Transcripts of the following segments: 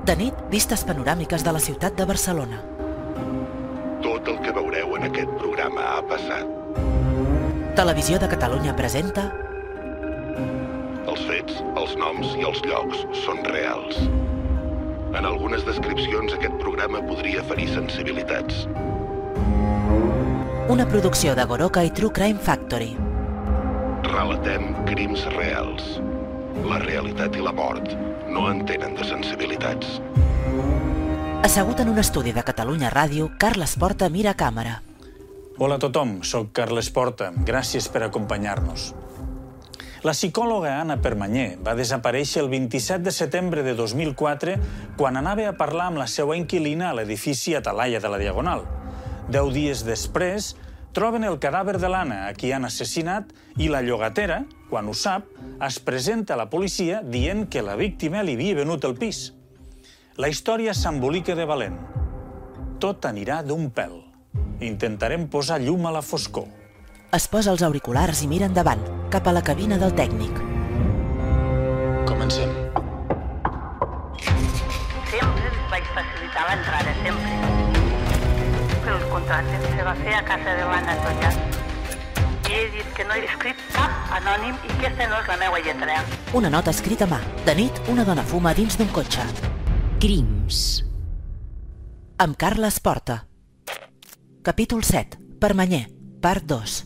De nit, vistes panoràmiques de la ciutat de Barcelona. Tot el que veureu en aquest programa ha passat. Televisió de Catalunya presenta... Els fets, els noms i els llocs són reals. En algunes descripcions aquest programa podria ferir sensibilitats. Una producció de Goroka i True Crime Factory. Relatem crims reals. La realitat i la mort no entenen de sensibilitats. Assegut en un estudi de Catalunya Ràdio, Carles Porta mira a càmera. Hola a tothom, soc Carles Porta. Gràcies per acompanyar-nos. La psicòloga Anna Permanyer va desaparèixer el 27 de setembre de 2004 quan anava a parlar amb la seva inquilina a l'edifici Atalaia de la Diagonal. 10 dies després, troben el cadàver de l'Anna, a qui han assassinat, i la llogatera, quan ho sap, es presenta a la policia dient que la víctima li havia venut el pis. La història s'embolica de valent. Tot anirà d'un pèl. Intentarem posar llum a la foscor. Es posa els auriculars i mira endavant, cap a la cabina del tècnic. Comencem. Sempre ens vaig facilitar l'entrada, sempre. El contracte se va fer a casa de l'Anna Tollà. I he dit que no he escrit cap anònim i que aquesta no és la meva lletra. Una nota escrita a mà. De nit, una dona fuma dins d'un cotxe. Crims. Amb Carles Porta. Capítol 7. Permanyer. Part 2.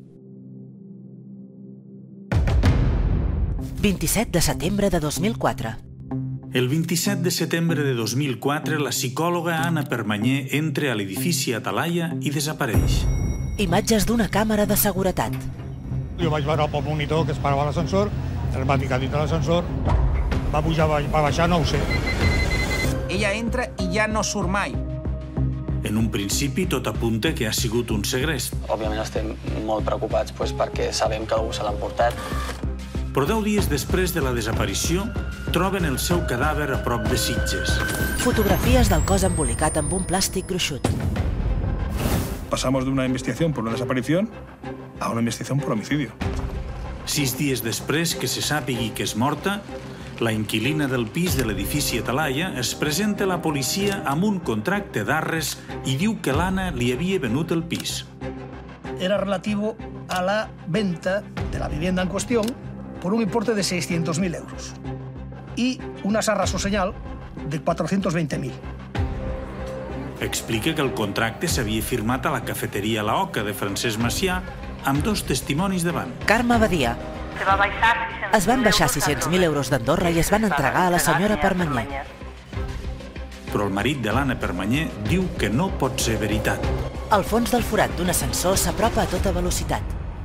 27 de setembre de 2004. El 27 de setembre de 2004, la psicòloga Anna Permanyer entra a l'edifici Atalaia i desapareix. Imatges d'una càmera de seguretat. Jo vaig veure pel monitor que es parava l'ascensor, el va ficar dintre l'ascensor, va pujar, va baixar, no ho sé. Ella entra i ja no surt mai. En un principi, tot apunta que ha sigut un segrest. Òbviament estem molt preocupats perquè sabem que algú se l'ha emportat. Però 10 dies després de la desaparició, troben el seu cadàver a prop de Sitges. Fotografies del cos embolicat amb un plàstic gruixut. Pasamos de una investigación por una desaparición a una investigación por homicidio. 6 dies després que se sàpigui que és morta, la inquilina del pis de l'edifici Atalaia es presenta a la policia amb un contracte d'arres i diu que l'Anna li havia venut el pis. Era relativo a la venta de la vivienda en cuestión por un importe de 600.000 euros y unas arras o señal de 420.000. Explica que el contracte s'havia firmat a la cafeteria La Oca de Francesc Macià amb 2 testimonis davant. Carme Badia. Es van baixar 600.000 euros d'Andorra i es van entregar a la senyora Permanyer. Però el marit de l'Anna Permanyer diu que no pot ser veritat. Al fons del forat d'un ascensor s'apropa a tota velocitat.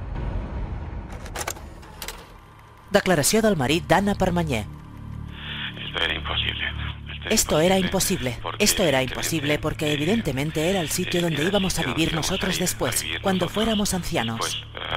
Declaració del marit d'Anna Permanyer. Esto era imposible. Esto era imposible porque evidentemente era el sitio donde íbamos a vivir nosotros después, cuando fuéramos ancianos.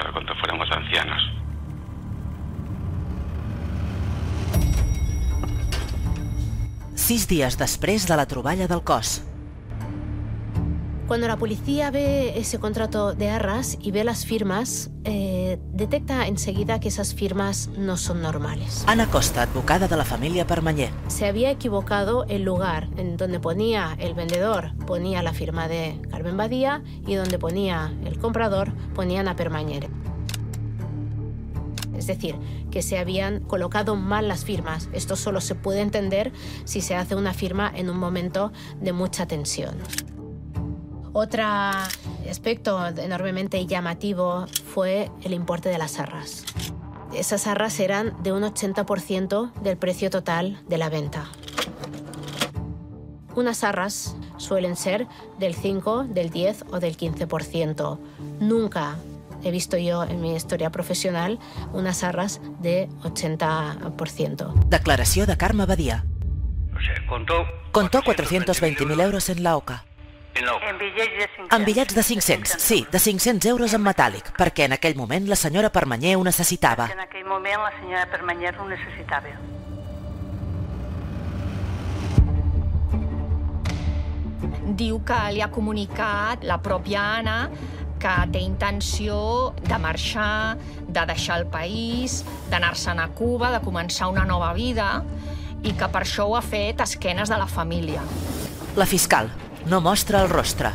6 días després de la troballa del cos. Cuando la policía ve ese contrato de arras y ve las firmas, detecta enseguida que esas firmas no son normales. Ana Costa, advocada de la familia Permanyer. Se había equivocado el lugar en donde ponía el vendedor, ponía la firma de Carmen Badia, y donde ponía el comprador, ponía Ana Permanyer. Es decir, que se habían colocado mal las firmas. Esto solo se puede entender si se hace una firma en un momento de mucha tensión. Otro aspecto enormemente llamativo fue el importe de las arras. Esas arras eran de un 80% del precio total de la venta. Unas arras suelen ser del 5, del 10 o del 15%. Nunca he visto yo en mi historia profesional unas arras de 80%. Declaració de Carme Badia. Contó 420.000 euros en la Oca. En bitllets de 500, sí, de 500 euros en metàl·lic, perquè en aquell moment la senyora Permanyer ho necessitava. En aquell moment la senyora Permanyer ho necessitava. Diu que li ha comunicat la pròpia Anna que té intenció de marxar, de deixar el país, d'anar-se'n a Cuba, de començar una nova vida, i que per això ho ha fet a esquenes de la família. La fiscal no mostra el rostre.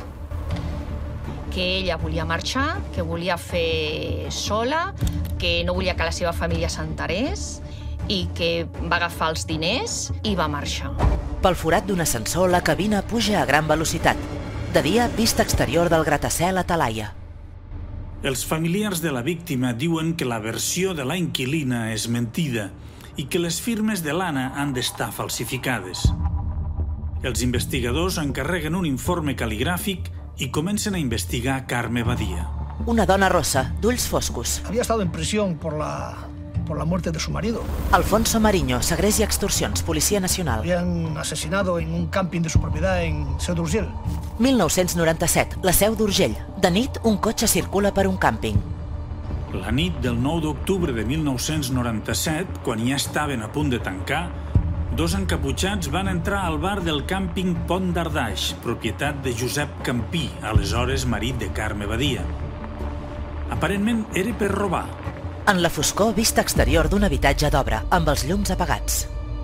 Que ella volia marxar, que volia fer sola, que no volia que la seva família s'enterés i que va agafar els diners i va marxar. Pel forat d'un ascensor, la cabina puja a gran velocitat. De dia, vista exterior del gratacel a Talaia. Els familiars de la víctima diuen que la versió de la inquilina és mentida i que les firmes de l'Anna han d'estar falsificades. Els investigadors encarreguen un informe cal·ligràfic i comencen a investigar Carme Badia. Una dona rossa, d'ulls foscos. Había estado en prisión por la muerte de su marido. Alfonso Mariño, segrest i extorsions, Policia Nacional. Habían asesinado en un camping de su propiedad en Seu d'Urgell. 1997, la Seu d'Urgell. De nit, un cotxe circula per un càmping. La nit del 9 d'octubre de 1997, quan ja estaven a punt de tancar, dos encaputxats van entrar al bar del càmping Pont d'Ardaix, propietat de Josep Campí, aleshores marit de Carme Badia. Aparentment era per robar. En la foscor, vista exterior d'un habitatge d'obra, amb els llums apagats.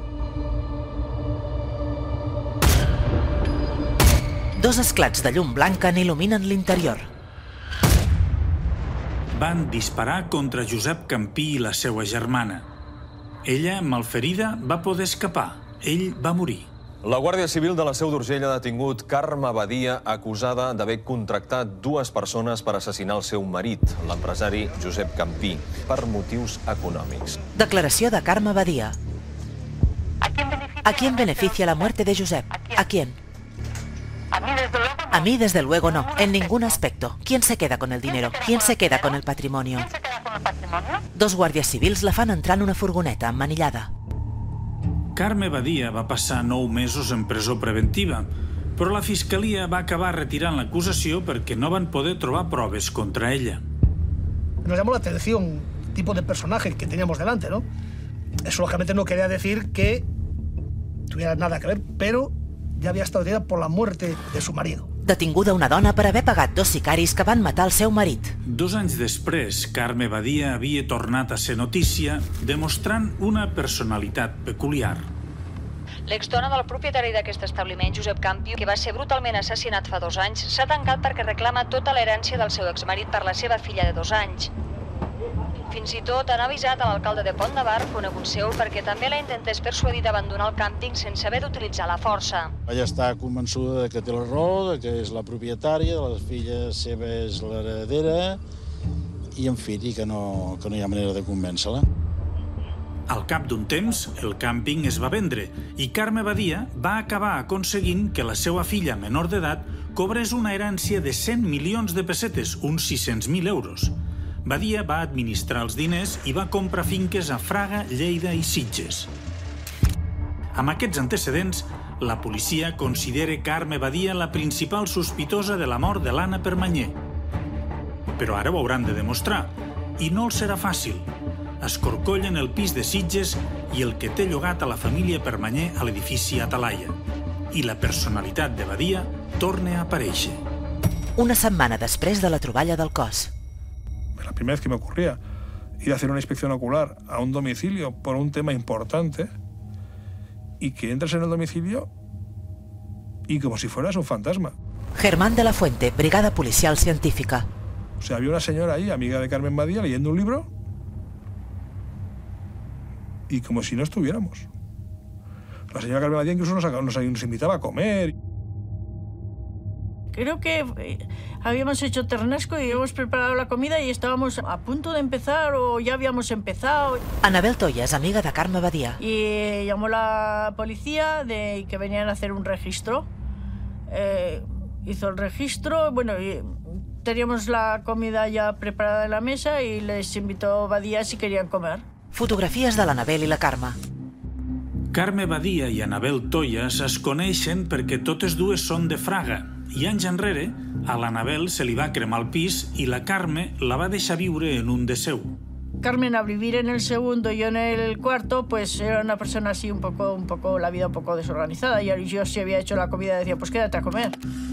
Dos esclats de llum blanca n'il·luminen l'interior. Van disparar contra Josep Campí i la seva germana. Ella, malferida, va poder escapar. Ell va morir. La Guàrdia Civil de la Seu d'Urgell ha detingut Carme Badia, acusada d'haver contractat dues persones per assassinar el seu marit, l'empresari Josep Campí, per motius econòmics. Declaració de Carme Badia. ¿A quién beneficia la muerte de Josep? ¿A quién? A mí, desde luego, no. En ningún aspecto. ¿Quién se queda con el dinero? ¿Quién se queda con el patrimonio? Dos guàrdies civils la fan entrar en una furgoneta emmanillada. Carme Badia va passar 9 mesos en presó preventiva, però la Fiscalia va acabar retirant l'acusació perquè no van poder trobar proves contra ella. Nos llamó la atención el tipo de personaje que teníamos delante, ¿no? Eso lógicamente no quería decir que tuviera nada que ver, pero ja havia estat detenida por la muerte de su marido. Detinguda una dona per haver pagat dos sicaris que van matar el seu marit. 2 anys després, Carme Badia havia tornat a ser notícia, demostrant una personalitat peculiar. L'exdona del propietari d'aquest establiment, Josep Campí, que va ser brutalment assassinat fa 2 anys, s'ha tancat perquè reclama tota l'herència del seu exmarit per la seva filla de 2 anys. Fins i tot han avisat a l'alcalde de Pont de Bar, conegut seu, perquè també la intentés persuadir d'abandonar el càmping sense haver d'utilitzar la força. Ella està convençuda que té la raó, que és la propietària, la filla seva és l'heredera, i en fi, que no hi ha manera de convèncer-la. Al cap d'un temps, el càmping es va vendre i Carme Badia va acabar aconseguint que la seva filla menor d'edat cobrés una herència de 100 milions de pessetes, uns 600.000 euros. Badia va administrar els diners i va comprar finques a Fraga, Lleida i Sitges. Amb aquests antecedents, la policia considera Carme Badia la principal sospitosa de la mort de l'Anna Permanyer. Però ara ho hauran de demostrar, i no els serà fàcil. Escorcollen el pis de Sitges i el que té llogat a la família Permanyer a l'edifici a Talaia. I la personalitat de Badia torna a aparèixer. Una setmana després de la troballa del cos. La primera vez que me ocurría ir a hacer una inspección ocular a un domicilio por un tema importante y que entras en el domicilio y como si fueras un fantasma. Germán de la Fuente, Brigada Policial Científica. O sea, había una señora ahí, amiga de Carmen Badia, leyendo un libro y como si no estuviéramos. La señora Carmen Badia incluso nos invitaba a comer. Creo que habíamos hecho ternasco y habíamos preparado la comida y estábamos a punto de empezar o ya habíamos empezado. Anabel Toyas, amiga de Carme Badia. Y llamó la policía de que venían a hacer un registro. Hizo el registro, bueno, y teníamos la comida ya preparada en la mesa y les invitó Badia si querían comer. Fotografies de l'Anabel i la Carme. Carme Badia i Anabel Toyas es coneixen perquè totes dues són de Fraga. I anys enrere, a l'Anabel se li va cremar el pis i la Carme la va deixar viure en un de seu. Carmen a vivir en el segundo y yo en el cuarto, pues era una persona así un poco la vida un poco desorganizada. Y yo si había hecho la comida decía, pues quédate a comer.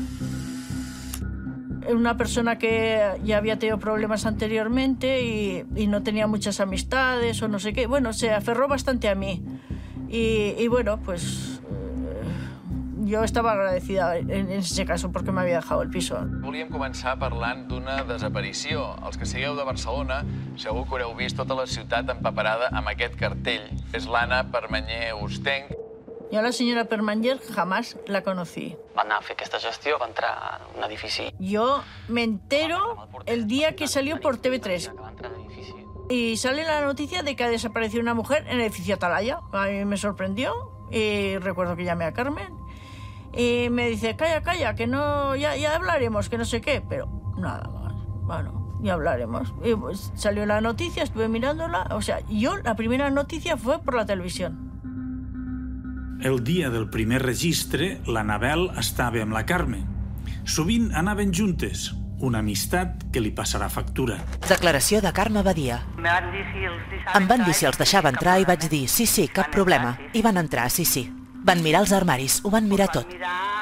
Una persona que ya había tenido problemas anteriormente y no tenía muchas amistades o no sé qué. Bueno, se aferró bastante a mí. Y bueno, pues jo estava agradecida en aquest cas perquè m'havia deixat el piso. Volíem començar parlant d'una desaparició. Els que sigueu de Barcelona segur que haureu vist tota la ciutat empaperada amb aquest cartell. És l'Anna Permanyer Ostenc. Jo a la senyora Permanyer jamás la conocí. Va anar a fer aquesta gestió, va entrar en un edifici. Yo me entero el día que salió por TV3. Y sale la noticia de que ha desaparecido una mujer en el edificio Atalaya. A mí me sorprendió y recuerdo que llamé a Carmen y me dice, calla, que no, ya hablaremos, que no sé qué, pero nada más. Bueno, ya hablaremos. Y pues salió la noticia, estuve mirándola. O sea, yo la primera noticia fue por la televisión. El dia del primer registre, l'Anabel estava amb la Carme. Sovint anaven juntes, una amistat que li passarà factura. Declaració de Carme Badia. Em van dir si els deixava entrar i vaig dir sí, cap problema. I van entrar, sí. Van mirar els armaris, ho van mirar tot.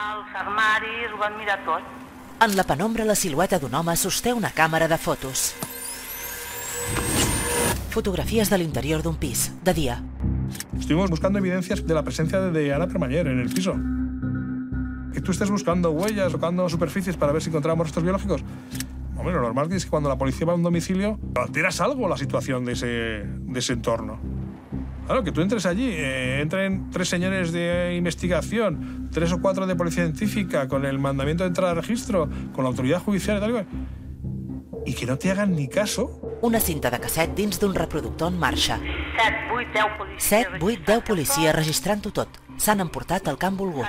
En la penombra, la silueta d'un home sosté una càmera de fotos. Fotografies de l'interior d'un pis, de dia. Estuvimos buscando evidencias de la presencia de Ana Permanyer en el piso. Que tú estés buscando huellas, tocando superficies para ver si encontramos restos biológicos. Hombre, lo normal es que cuando la policía va a un domicilio, alteras algo la situación de ese entorno. Claro, que tú entres allí, entren 3 señores de investigación, 3 o 4 de policía científica, con el mandamiento de entrada a registro, con la autoridad judicial y tal, y que no te hagan ni caso. Una cinta de casset dins d'un reproductor en marxa. 7, 8, 10 policies registrant-ho tot. S'han emportat el que han volgut.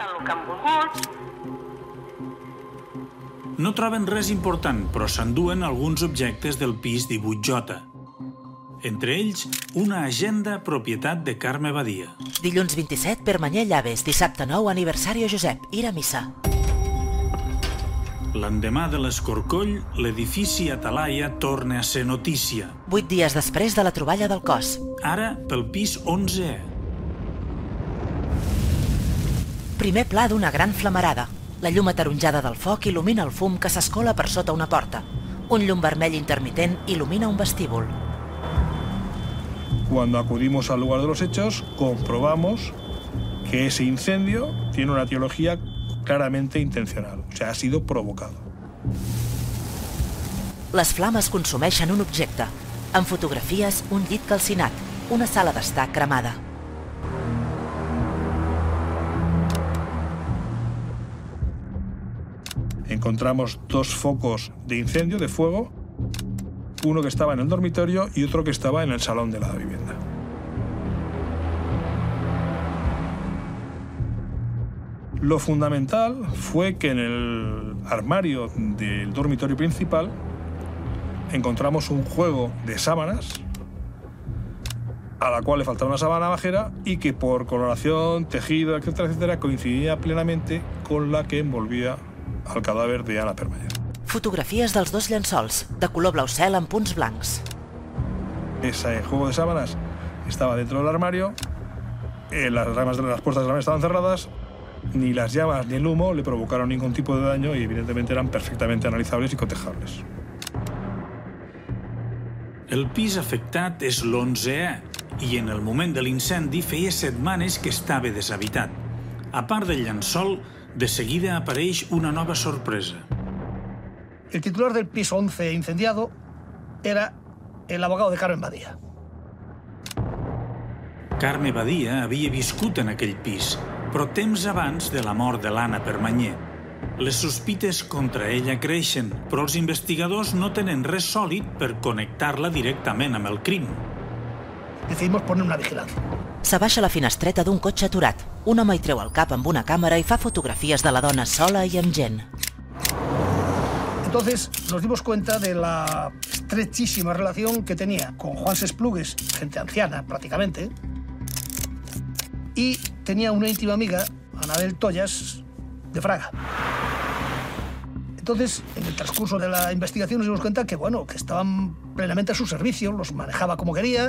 No troben res important, però s'enduen alguns objectes del pis 18J. Entre ells, una agenda propietat de Carme Badia. Dilluns 27, Permanyer Llaves. Dissabte 9, aniversari a Josep. Ir a missa. L'endemà de l'escorcoll, l'edifici Atalaya torna a ser notícia. 8 dies després de la troballa del cos. Ara pel pis 11è. Primer pla d'una gran flamarada. La llum ataronjada del foc il·lumina el fum que s'escola per sota una porta. Un llum vermell intermitent il·lumina un vestíbul. Cuando acudimos al lugar de los hechos, comprobamos que ese incendio tiene una etiología claramente intencional, o sea, ha sido provocado. Les flames consumeixen un objecte. En fotografies, un llit calcinat, una sala d'estar cremada. Encontramos 2 focos de incendio, de fuego, uno que estaba en el dormitorio y otro que estaba en el salón de la vivienda. Lo fundamental fue que en el armario del dormitorio principal encontramos un juego de sábanas a la cual le faltaba una sábana bajera y que por coloración, tejido, etcétera, coincidía plenamente con la que envolvía al cadáver de Ana Permanyer. Fotografies dels 2 llençols, de color blau cel amb punts blancs. Ese juego de sábanas estaba dentro del armario, las puertas del armario estaban cerradas, ni las llamas ni el humo le provocaron ningún tipo de daño y evidentemente eran perfectamente analizables y cotejables. El pis afectat és l'11è i en el moment de l'incendi feia setmanes que estava deshabitat. A part del llençol, de seguida apareix una nova sorpresa. El titular del piso 11 incendiado era el abogado de Carmen Badia. Carme Badia havia viscut en aquell pis, però temps abans de la mort de l'Anna Permanyer. Les sospites contra ella creixen, però els investigadors no tenen res sòlid per connectar-la directament amb el crim. Decidimos poner una vigilancia. S'abaixa la finestreta d'un cotxe aturat. Un home hi treu el cap amb una càmera i fa fotografies de la dona sola i amb gent. Entonces nos dimos cuenta de la estrechísima relación que tenía con Juan Sesplugues, gente anciana prácticamente, y tenía una íntima amiga, Anabel Tollas, de Fraga. Entonces, en el transcurso de la investigación nos dimos cuenta que, bueno, que estaban plenamente a su servicio, los manejaba como quería.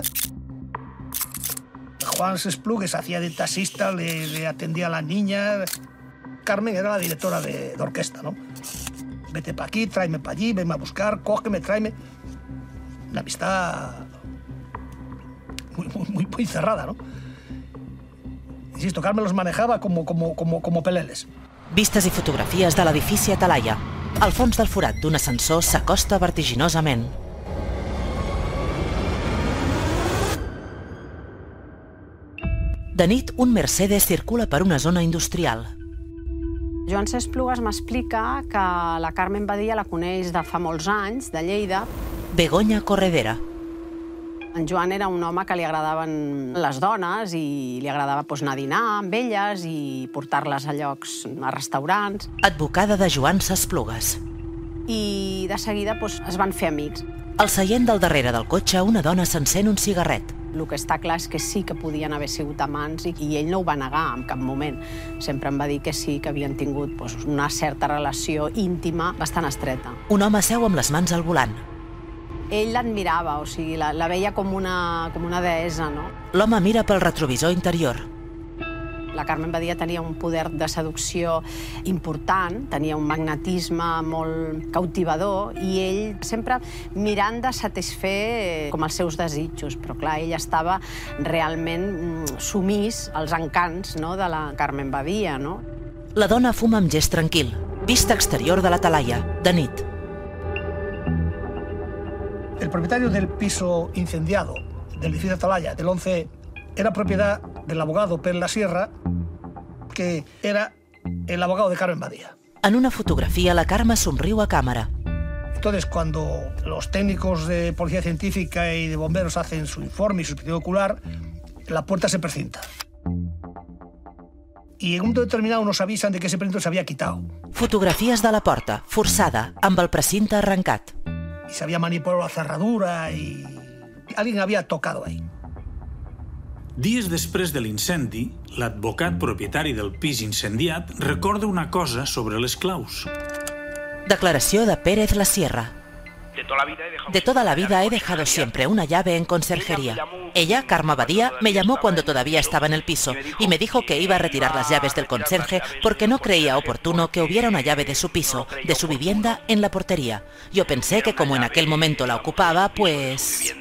Juan Sesplugues hacía de taxista, le atendía a la niña. Carmen era la directora de orquesta, ¿no? Vete para aquí, tráeme para allí, venme a buscar, cógeme, tráeme. Una amistad muy cerrada, ¿no? Insisto, Carmen los manejaba como peleles. Vistes i fotografies de l'edifici Atalaya. Al fons del forat d'un ascensor s'acosta vertiginosament. De nit, un Mercedes circula per una zona industrial. Joan C. Esplugues m'explica que la Carmen Badia la coneix de fa molts anys, de Lleida. Begoña Corredera. En Joan era un home que li agradaven les dones i li agradava anar a dinar amb elles i portar-les a llocs, a restaurants. Advocada de Joan C. Esplugues. I de seguida es van fer amics. Al seient del darrere del cotxe, una dona s'encén un cigarret. El que està clar és que sí que podien haver sigut amants i ell no ho va negar en cap moment. Sempre em va dir que sí, que havien tingut una certa relació íntima bastant estreta. Un home seu amb les mans al volant. Ell l'admirava, o sigui, la veia com una deessa, no? L'home mira pel retrovisor interior. La Carmen Badia tenia un poder de seducció important, tenia un magnetisme molt cautivador i ell sempre mirant de satisfer com els seus desitjos, però clar, ell estava realment sumís als encants de la Carmen Badia, no? La dona fuma amb gest tranquil. Vista exterior de l'Atalaya, de nit. El propietario del piso incendiado del edificio Atalaya, del 11, era propiedad del abogado Per La Sierra, que era el abogado de Carmen Badia. En una fotografía, la Carme somriu a cámara. Entonces, cuando los técnicos de policía científica y de bomberos hacen su informe y su inspección ocular, la puerta se precinta. Y en un momento determinado nos avisan de que ese precinto se había quitado. Fotografies de la porta, forçada, amb el precinte arrencat. Y se había manipulado la cerradura y alguien había tocado ahí. Dies després de l'incendi, l'advocat propietari del pis incendiat recorda una cosa sobre les claus. Declaració de Pérez La Sierra. De toda la vida he dejado siempre una llave en conserjería. Ella, Carme Badia, me llamó cuando todavía estaba en el piso y me dijo que iba a retirar las llaves del conserje porque no creía oportuno que hubiera una llave de su piso, de su vivienda, en la portería. Yo pensé que como en aquel momento la ocupaba, pues...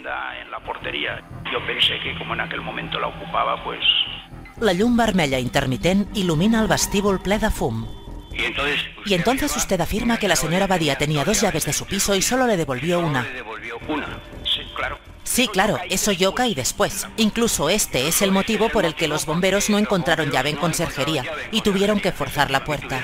La llum vermella intermitent il·lumina el vestíbul ple de fum. Y entonces usted afirma que la señora Badia tenía 2 llaves de su piso y solo le devolvió una. Sí, claro, eso yo caí después. Incluso este es el motivo por el que los bomberos no encontraron llave en conserjería y tuvieron que forzar la puerta.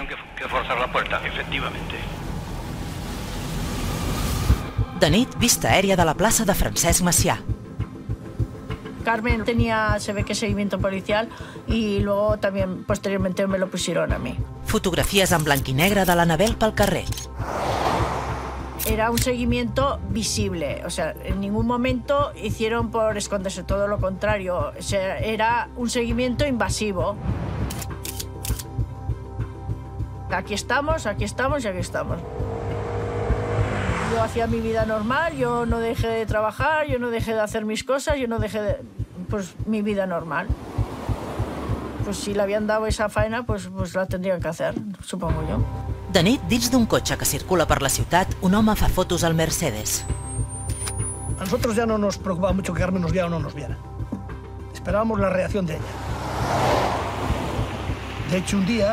De nit, vista aèria de la plaça de Francesc Macià. Carmen tenía, se ve que seguimiento policial y luego también posteriormente me lo pusieron a mí. Fotografies en blanc i negre de l'Anabel pel carrer. Era un seguimiento visible, o sea, en ningún momento hicieron por esconderse, todo lo contrario, o sea, era un seguimiento invasivo. Aquí estamos y aquí estamos. Yo hacía mi vida normal, yo no dejé de trabajar, yo no dejé de hacer mis cosas, yo no dejé de... pues mi vida normal. Pues si le habían dado esa faena, pues la tendrían que hacer, supongo yo. De nit, dins d'un cotxe que circula per la ciutat, un home fa fotos al Mercedes. A nosotros ya no nos preocupaba mucho que Carmen nos viera o no nos viera. Esperábamos la reacción de ella. De hecho, un día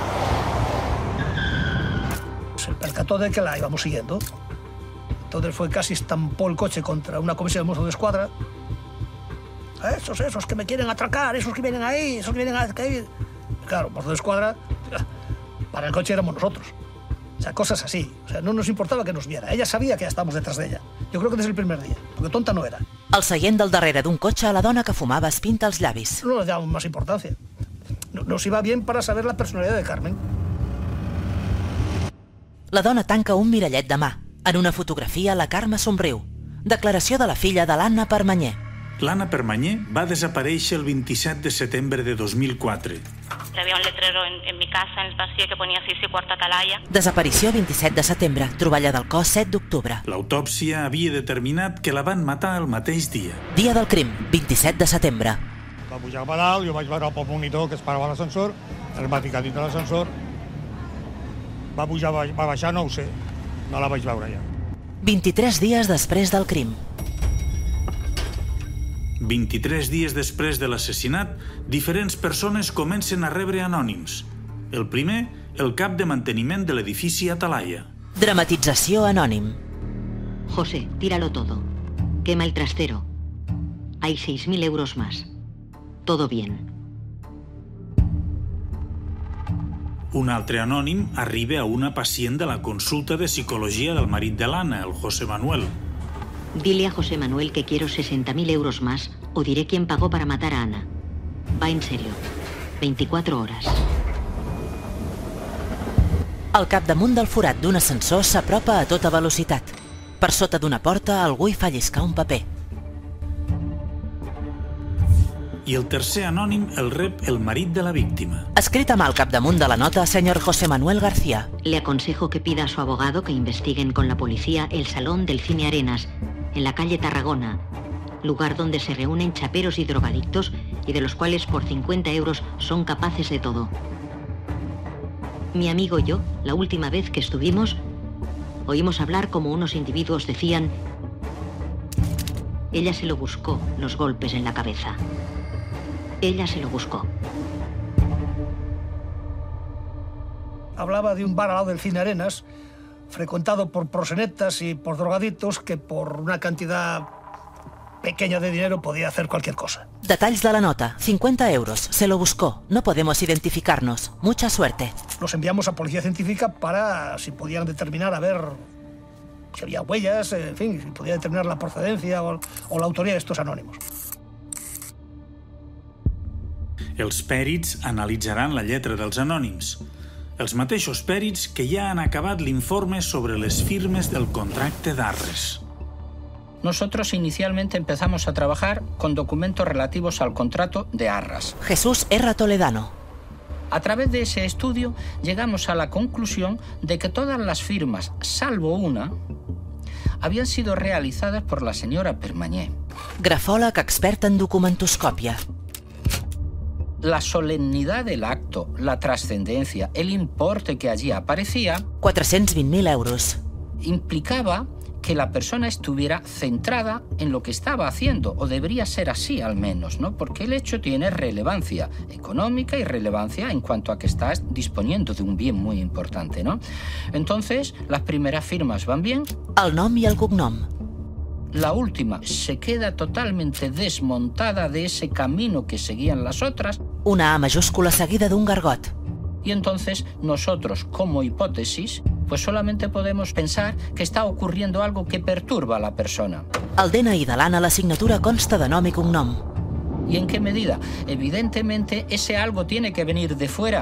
se percató de que la íbamos siguiendo. Entonces fue casi estampó el coche contra una comisión de Mossos d'Esquadra. Esos que me quieren atracar, esos que vienen ahí, esos que vienen ahí. Claro, Mossos d'Esquadra, para el coche éramos nosotros. O sea, cosas así. O sea, no nos importaba que nos viera. Ella sabía que ya estábamos detrás de ella. Yo creo que desde el primer día, porque tonta no era. Al seient del darrere d'un cotxe, la dona que fumava es pinta els llavis. No nos damos más importancia. Nos iba bien para saber la personalidad de Carmen. La dona tanca un mirallet de mà. En una fotografia, la Carme somriu. Declaració de la filla de l'Anna Permanyer. L'Anna Permanyer va desaparèixer el 27 de setembre de 2004. Había un letrero en mi casa, en el pasillo, que ponía 6:15 Atalaya. Desaparició 27 de setembre. Troballa del cos 7 d'octubre. L'autòpsia havia determinat que la van matar el mateix dia. Dia del crim, 27 de setembre. Va pujar cap a dalt, jo vaig veure pel monitor que es parava l'ascensor, el va ficar dintre l'ascensor, va pujar, va baixar, no ho sé, no la vaig veure ja. 23 dies després del crim. 23 dies després de l'assassinat, diferents persones comencen a rebre anònims. El primer, el cap de manteniment de l'edifici Atalaya. Dramatització anònim. José, tíralo todo. Quema el trastero. Hay 6.000 euros más. Todo bien. Un altre anònim arriba a una pacient de la consulta de psicologia del marit de l'Anna, el José Manuel. Dile a José Manuel que quiero 60.000 euros más o diré quién pagó para matar a Ana. Va en serio. 24 horas. Al capdamunt del forat d'un ascensor s'apropa a tota velocitat. Per sota d'una porta algú hi fa lliscar un paper. I el tercer anònim el rep el marit de la víctima. Escrit a mà al capdamunt de la nota, señor José Manuel García. Le aconsejo que pida a su abogado que investiguen con la policía el salón del Cine Arenas, en la calle Tarragona, lugar donde se reúnen chaperos y drogadictos y de los cuales por 50 euros son capaces de todo. Mi amigo y yo, la última vez que estuvimos, oímos hablar como unos individuos decían: ella se lo buscó, los golpes en la cabeza. Ella se lo buscó. Hablaba de un bar al lado del Cine Arenas, frecuentado por proxenetas y por drogadictos que por una cantidad pequeña de dinero podía hacer cualquier cosa. Detalls de la nota. 50 euros. Se lo buscó. No podemos identificarnos. Mucha suerte. Los enviamos a policía científica para, si podían determinar, a ver si había huellas, en fin, si podía determinar la procedencia o la autoría de estos anónimos. Els pèrits analitzaran la lletra dels anònims. Els mateixos pèrits que ja han acabat l'informe sobre les firmes del contracte d'Arres. Nosotros inicialmente empezamos a trabajar con documentos relativos al contrato de Arras. Jesús R. Toledano. A través de ese estudio llegamos a la conclusión de que todas las firmas, salvo una, habían sido realizadas por la señora Permanyer. Grafòleg expert en documentoscòpia. La solemnidad del acto, la trascendencia, el importe que allí aparecía... 420.000 euros. Implicaba que la persona estuviera centrada en lo que estaba haciendo, o debería ser así al menos, ¿no? Porque el hecho tiene relevancia económica y relevancia en cuanto a que estás disponiendo de un bien muy importante, ¿no? Entonces, las primeras firmas van bien. El nom i el cognom. La última se queda totalmente desmontada de ese camino que seguían las otras. Una A mayúscula seguida d'un gargot. Y entonces nosotros, como hipótesis, pues solamente podemos pensar que está ocurriendo algo que perturba a la persona. Al DNI de l'Anna la signatura consta de nom i cognom. ¿Y en qué medida? Evidentemente ese algo tiene que venir de fuera.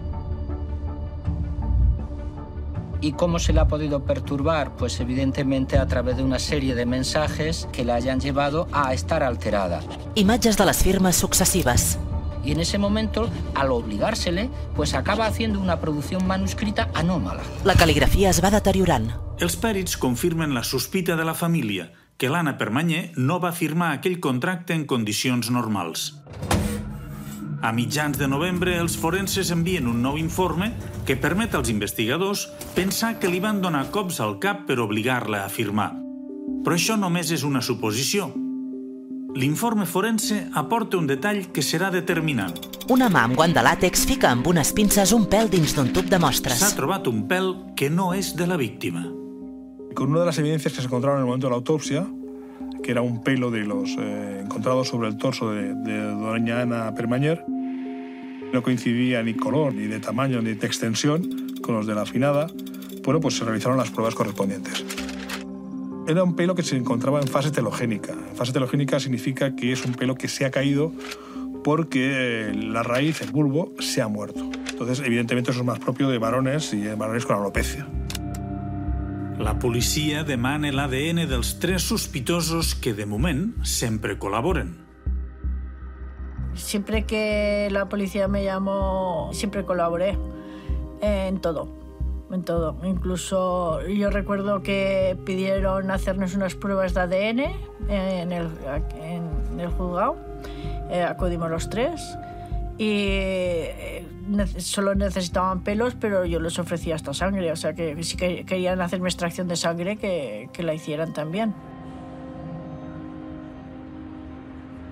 ¿Y cómo se le ha podido perturbar? Pues evidentemente a través de una serie de mensajes que la hayan llevado a estar alterada. Imatges de les firmes successives. Y en ese momento, al obligársele, pues acaba haciendo una producción manuscrita anómala. La cal·ligrafia es va deteriorant. Els pèrits confirmen la sospita de la família, que l'Anna Permanyer no va firmar aquell contracte en condicions normals. A mitjans de novembre, els forenses envien un nou informe que permet als investigadors pensar que li van donar cops al cap per obligar-la a firmar. Però això només és una suposició. L'informe forense aporta un detall que serà determinant. Una mà amb guant de làtex fica amb unes pinces un pèl dins d'un tub de mostres. S'ha trobat un pèl que no és de la víctima. Con una de las evidencias que se encontraron en el momento de la autopsia, que era un pelo de los encontrados sobre el torso de doña Ana Permanyer, no coincidía ni color, ni de tamaño, ni de extensión con los de la finada. Bueno, pues se realizaron las pruebas correspondientes. Era un pelo que se encontraba en fase telogénica. En fase telogénica significa que es un pelo que se ha caído porque la raíz, el bulbo, se ha muerto. Entonces, evidentemente, eso es más propio de varones y de varones con alopecia. La policia demana l'ADN dels tres sospitosos que, de moment, sempre col·laboren. Siempre que la policía me llamó, siempre colaboré en todo. Incluso yo recuerdo que pidieron hacernos unas pruebas de ADN en el juzgado. Acudimos los tres y solo necesitaban pelos, pero yo les ofrecía hasta sangre. O sea que si querían hacerme extracción de sangre, que la hicieran también.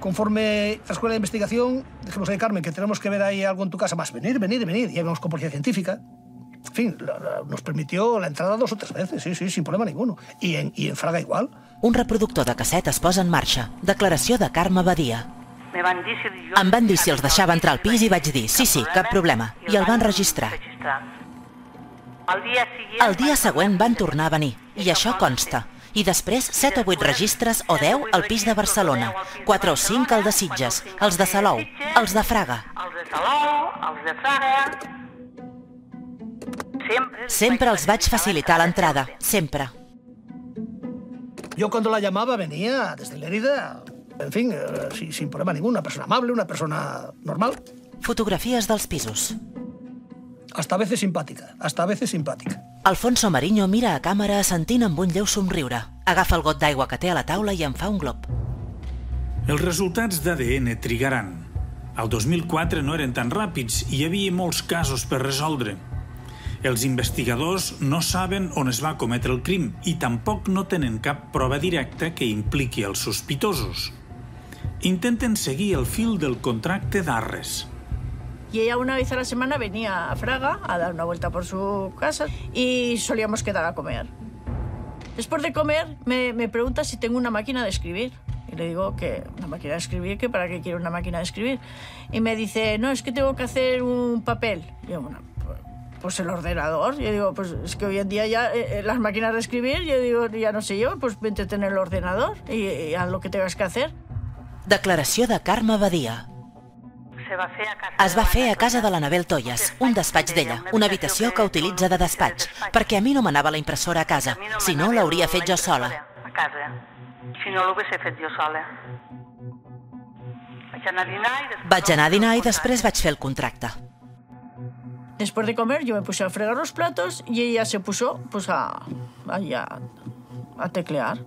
Conforme transcurre la investigación, dijimos, Carmen, que tenemos que ver ahí algo en tu casa más. Venir. Y íbamos con policía científica. En fin, nos permitió la entrada 2 o 3 veces, sí, sin problema ninguno. I en Fraga igual. Un reproductor de casset es posa en marxa. Declaració de Carme Badia. Em van dir si els deixava entrar al pis i vaig dir, sí, cap problema. I el van registrar. El dia següent van tornar a venir, i això consta. I després 7 o 8 registres o 10 al pis de Barcelona, 4 o 5 al de Sitges, els de Salou, els de Fraga. Sempre els vaig facilitar l'entrada, sempre. Yo cuando la llamaba venía desde Lérida, en fin, sin problema ninguno, una persona amable, una persona normal. Fotografies dels pisos. Hasta a veces simpàtica. Alfonso Mariño mira a càmera assentint amb un lleu somriure. Agafa el got d'aigua que té a la taula i en fa un glob. Els resultats d'ADN trigaran. El 2004 no eren tan ràpids i hi havia molts casos per resoldre. Els investigadors no saben on es va cometre el crim i tampoc no tenen cap prova directa que impliqui els sospitosos. Intenten seguir el fil del contracte d'Arres. Y ella una vez a la semana venía a Fraga a dar una vuelta por su casa y solíamos quedar a comer. Después de comer me pregunta si tengo una máquina de escribir. Y le digo que una máquina de escribir, que para qué quiero una máquina de escribir. Y me dice, no, es que tengo que hacer un papel. Y yo, bueno, pues el ordenador. Yo digo, pues es que hoy en día ya las máquinas de escribir, yo digo, ya no sé yo, pues vente a tener el ordenador y haz lo que tengas que hacer. Declaració de Carme Badia. Es va fer a casa de l'Anabel Toyes, un despatx d'ella, una habitació que utilitza de despatx, perquè a mi no m'anava la impressora a casa, si no l'hauria fet jo sola. Si no l'hubiese fet jo sola. Vaig anar a dinar i després vaig fer el contracte. Después de comer yo me puse a fregar los platos y ella se puso pues a teclear.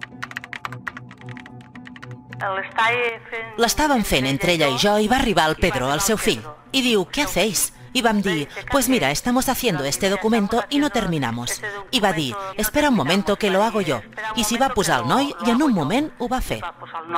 L'estàvem fent entre ella i jo i va arribar el Pedro, el seu fill, i diu, ¿qué hacéis? I vam dir, pues mira, estamos haciendo este documento y no terminamos. I va dir, espera un momento que lo hago yo. I s'hi va posar el noi i en un moment ho va fer.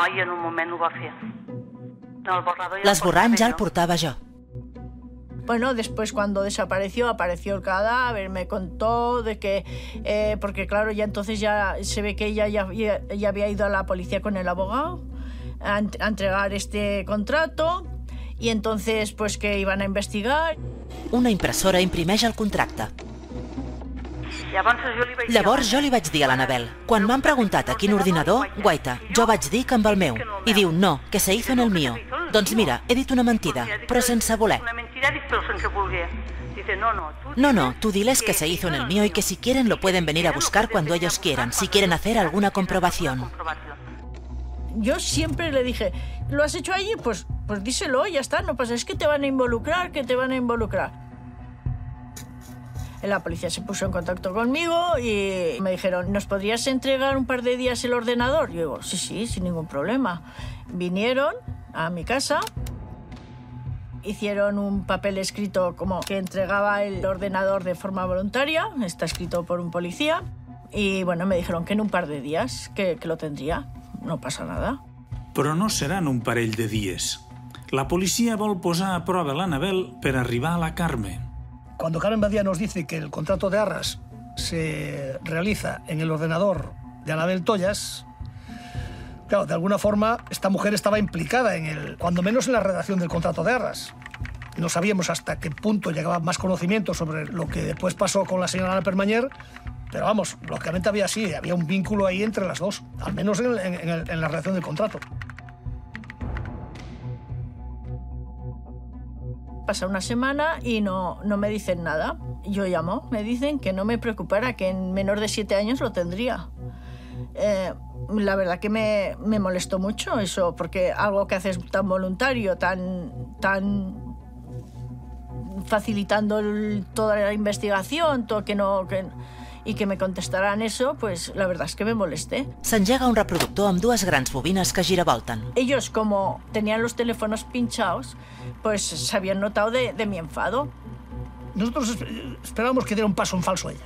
L'esborrany ja el portava jo. Bueno, después cuando desapareció, apareció el cadáver, me contó de que, porque claro, ya entonces ya se ve que ella ya había ido a la policía con el abogado a entregar este contrato y entonces pues que iban a investigar. Una impressora imprimeix el contracte. Llavors jo li vaig dir a l'Anabel, quan m'han preguntat a quin ordinador, guaita, jo vaig dir que amb el meu. I diu, no, que se hizo en el mío. Doncs mira, he dit una mentida, però sense voler. No, tú diles que se hizo en el mío y que si quieren lo pueden venir a buscar cuando ellos quieran, si quieren hacer alguna comprobación. Yo siempre le dije, ¿lo has hecho allí? Pues díselo, ya está, no pasa, es que te van a involucrar, La policía se puso en contacto conmigo y me dijeron, ¿nos podrías entregar un par de días el ordenador? Yo digo, sí, sin ningún problema. Vinieron a mi casa, hicieron un papel escrito como que entregaba el ordenador de forma voluntaria, está escrito por un policía, y bueno, me dijeron que en un par de días que lo tendría, no pasa nada. Però no seran un parell de dies. La policia vol posar a prova l'Anabel per arribar a la Carme. Cuando Carmen Badia nos dice que el contrato de Arras se realiza en el ordenador de Anabel Toyes, claro, de alguna forma esta mujer estaba implicada cuando menos en la redacción del contrato de Arras. No sabíamos hasta qué punto llegaba más conocimiento sobre lo que después pasó con la señora Ana Permanyer, pero vamos, lógicamente había un vínculo ahí entre las dos, al menos en la redacción del contrato. Pasa una semana y no me dicen nada. Yo llamo, me dicen que no me preocupara, que en menor de 7 años lo tendría. La verdad que me molestó mucho eso, porque algo que haces tan voluntario, tan facilitando toda la investigación, y que me contestaran eso, pues la verdad es que me molesté. S'engega un reproductor amb 2 grans bobines que giravolten. Ellos, como tenían los teléfonos pinchados, pues se habían notado de mi enfado. Nosotros esperábamos que diera un paso en falso ella.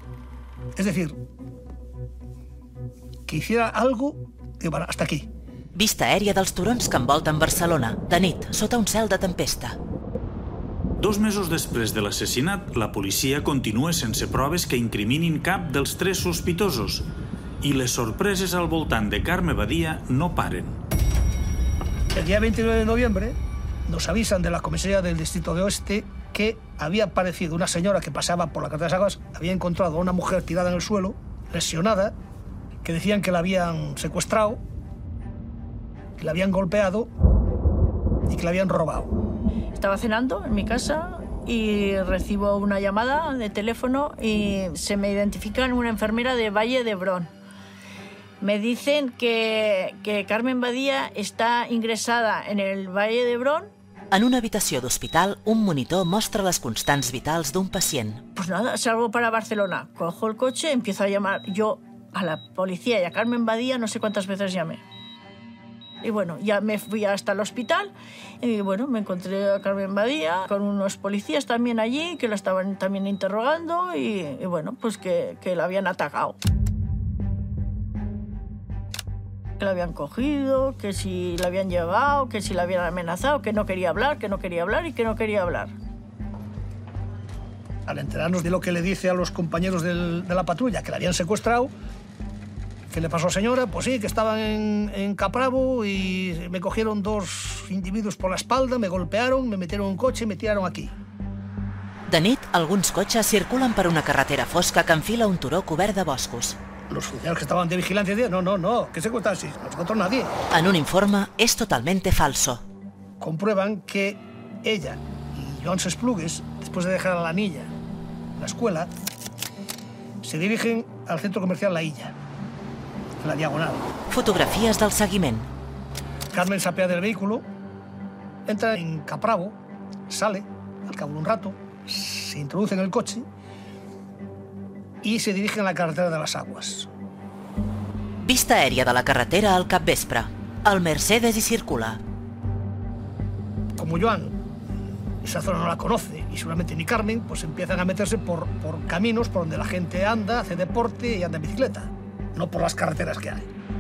Es decir, que hiciera algo que, bueno, hasta aquí. Vista aèria dels turons que envolten Barcelona, de nit, sota un cel de tempesta. 2 mesos després de l'assassinat, la policia continua sense proves que incriminin cap dels 3 sospitosos i les sorpreses al voltant de Carme Badia no paren. El día 29 de noviembre nos avisan de la comisaría del Distrito de Oeste que había aparecido una señora que paseaba por la carretera de Saguas, había encontrado a una mujer tirada en el suelo, lesionada, que decían que la habían secuestrado, que la habían golpeado y que la habían robado. Estaba cenando en mi casa y recibo una llamada de teléfono y se me identifica una enfermera de Valle d'Hebron. Me dicen que Carmen Badia està ingressada en el Valle d'Hebron. En una habitació d'hospital, un monitor mostra les constants vitals d'un pacient. Pues nada, salgo para Barcelona, cojo el coche, empiezo a llamar yo a la policía y a Carmen Badia, no sé cuántas veces llamé. Y bueno, ya me fui hasta el hospital y bueno, me encontré a Carmen Badia con unos policías también allí que la estaban también interrogando y bueno, pues que la habían atacado. Que la habían cogido, que si la habían llevado, que si la habían amenazado, que no quería hablar, que no quería hablar y que no quería hablar. Al enterarnos de lo que le dice a los compañeros de la patrulla, que la habían secuestrado, ¿qué le pasó a la señora? Pues sí, que estaban en Capravo y me cogieron 2 individuos por la espalda, me golpearon, me metieron en un coche y me tiraron aquí. De nit, alguns cotxes circulen per una carretera fosca que enfila un turó cobert de boscos. Los funcionarios que estaban de vigilancia decían, no, que secuestran así, no se encontró nadie. En un informe, es totalmente falso. Comprueban que ella y Joan Esplugues, después de dejar a la niña en la escuela, se dirigen al centro comercial La Illa, en la Diagonal. Fotografies del seguiment. Carmen se apea del vehículo, entra en Capravo, sale, al cabo de un rato, se introduce en el coche y se dirigen a la carretera de las Aguas. Vista aèria de la carretera al capvespre. El Mercedes hi circula. Como Joan esa zona no la conoce y seguramente ni Carmen, pues empiezan a meterse por caminos por donde la gente anda, hace deporte y anda en bicicleta, no por las carreteras que hay.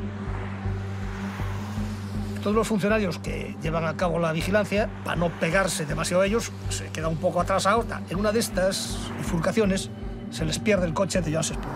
Todos los funcionarios que llevan a cabo la vigilancia, para no pegarse demasiado a ellos, se quedan un poco atrasados. En una de estas bifurcaciones se les pierde el coche de Joan Esplugues.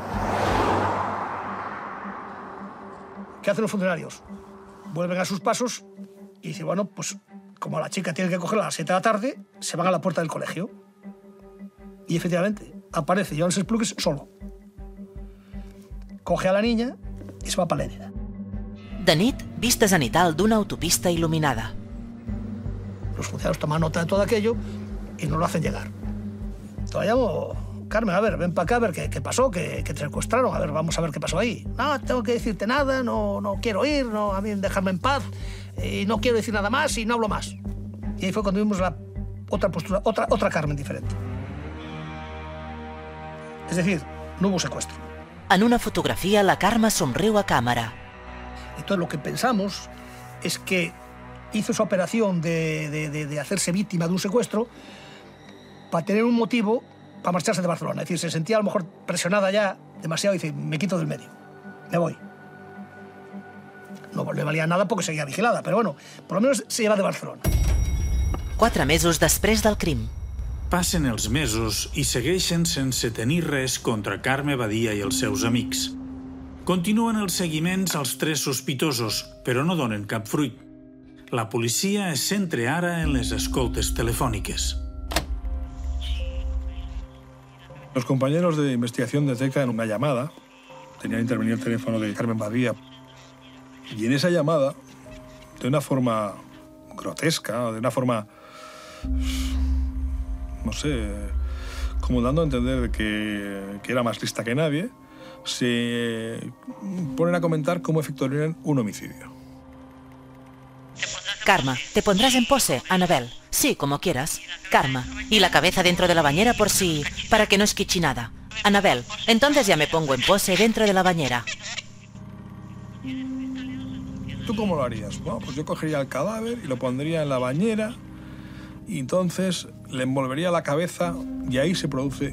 ¿Qué hacen los funcionarios? Vuelven a sus pasos y dicen, bueno, pues como la chica tiene que cogerla a las 7 de la tarde, se van a la puerta del colegio. Y efectivamente, aparece Joan Esplugues solo. Coge a la niña y se va para Lérida. De nit, vista zenital d'una autopista il·luminada. Los funcionarios toman nota de todo aquello y nos lo hacen llegar. Todavía llamo, Carmen, a ver, ven para acá, a ver qué pasó, que te secuestraron, a ver, vamos a ver qué pasó ahí. No, tengo que decirte nada, no quiero ir, no, a mí dejarme en paz, y no quiero decir nada más y no hablo más. Y ahí fue cuando vimos la otra postura, otra Carmen diferente. Es decir, no hubo secuestro. En una fotografia, la Carme somriu a càmera. Entonces lo que pensamos es que hizo esa operación de hacerse víctima de un secuestro para tener un motivo para marcharse de Barcelona. Es decir, se sentía a lo mejor presionada ya demasiado y dice, me quito del medio, me voy. No le valía nada porque seguía vigilada, pero bueno, por lo menos se lleva de Barcelona. 4 mesos després del crim. Passen els mesos i segueixen sense tenir res contra Carme Badia i els seus amics. Continuen els seguiments als 3 sospitosos, però no donen cap fruit. La policia es centra ara en les escoltes telefòniques. Los compañeros de investigación detectan una llamada. Tenían intervenido el teléfono de Carmen Badia. Y en esa llamada, de una forma grotesca, de una forma, no sé, como dando a entender que era más lista que nadie, se ponen a comentar cómo efectuarían un homicidio. Carme, ¿te pondrás en pose, Anabel? Sí, como quieras. Carme, y la cabeza dentro de la bañera para que no esquiche nada. Anabel, entonces ya me pongo en pose dentro de la bañera. ¿Tú cómo lo harías? Bueno, pues yo cogería el cadáver y lo pondría en la bañera y entonces le envolvería la cabeza y ahí se produce,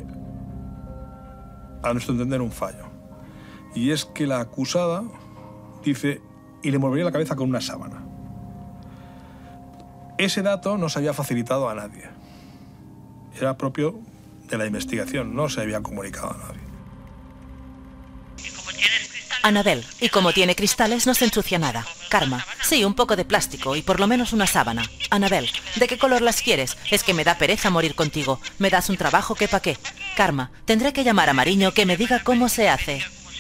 a nuestro entender, un fallo. Y es que la acusada dice y le envolvería la cabeza con una sábana. Ese dato no se había facilitado a nadie. Era propio de la investigación, no se había comunicado a nadie. Anabel, y como tiene cristales no se ensucia nada. Karma, sí, un poco de plástico y por lo menos una sábana. Anabel, ¿de qué color las quieres? Es que me da pereza morir contigo. Me das un trabajo que pa' qué. Karma, tendré que llamar a Mariño que me diga cómo se hace.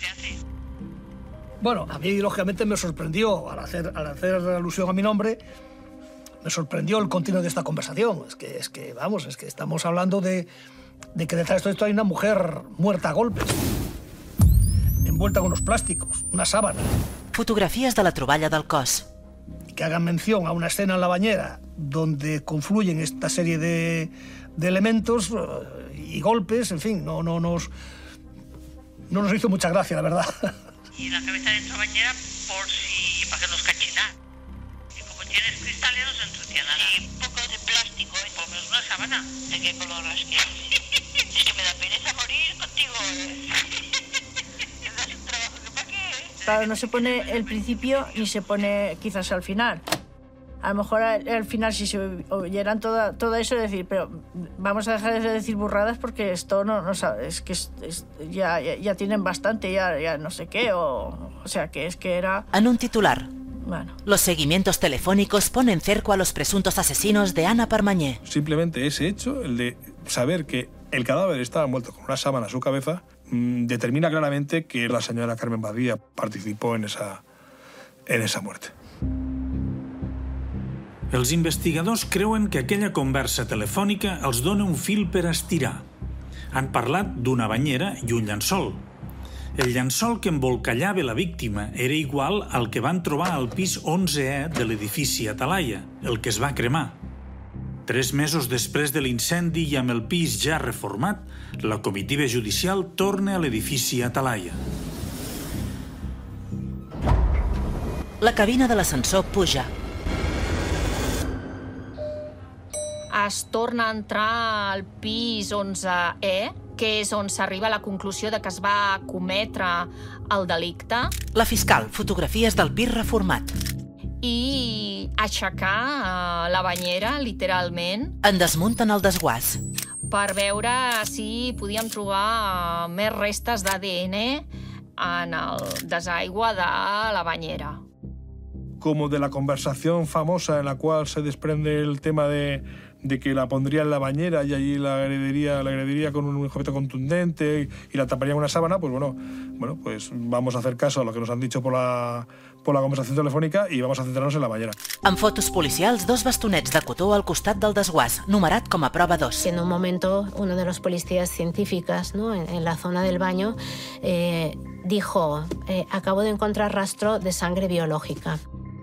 Bueno, a mí lógicamente me sorprendió, al hacer alusión a mi nombre, me sorprendió el continuo de esta conversación. Es que estamos hablando de que detrás de esto hay una mujer muerta a golpes, envuelta con unos plásticos, una sábana. Fotografies de la troballa del cos. Que hagan mención a una escena en la bañera donde confluyen esta serie de elementos y golpes, en fin, no nos hizo mucha gracia, la verdad. Y la cabeza dentro de la bañera para que nos cachina. Y como tienes cristales no se ensucia nada. Y un poco de plástico, por lo menos una sábana. ¿De qué color las quieres? Es que me da pereza morir contigo. Claro, no se pone el principio ni se pone quizás al final. A lo mejor al final si se oyeran todo eso, decir, pero vamos a dejar de decir burradas porque esto no sabes, que ya tienen bastante, ya no sé qué, o sea, que es que era... En un titular. Bueno. Los seguimientos telefónicos ponen cerco a los presuntos asesinos de Anna Permanyer. Simplemente ese hecho, el de saber que el cadáver estaba envuelto con una sábana a su cabeza, determina claramente que la señora Carmen Badia participó en esa muerte. Els investigadors creuen que aquella conversa telefònica els dona un fil per estirar. Han parlat d'una banyera i un llençol. El llençol que embolcallava la víctima era igual al que van trobar al pis 11è de l'edifici Atalaia, el que es va cremar. 3 mesos després de l'incendi i amb el pis ja reformat, la comitiva judicial torna a l'edifici Atalaia. La cabina de l'ascensor puja. Es torna a entrar al pis 11è, que és on s'arriba a la conclusió de que es va cometre el delicte. La fiscal, fotografies del pis reformat. I aixecar la banyera, literalment. En desmunten el desguàs. Per veure si podíem trobar més restes d'ADN en el desaigua de la banyera. Como de la conversación famosa en la cual se desprende el tema de que la pondría en la bañera y allí la agrediría con un objeto contundente y la taparía con una sábana, pues bueno, pues vamos a hacer caso a lo que nos han dicho por la conversación telefònica i vamos a centrarnos en la bañera. En fotos policials, 2 bastonets de cotó al costat del desguàs, numerat com a prova 2. En un momento, uno de los policías científicas, ¿no?, en la zona del baño, dijo, acabo de encontrar rastro de sangre biológica.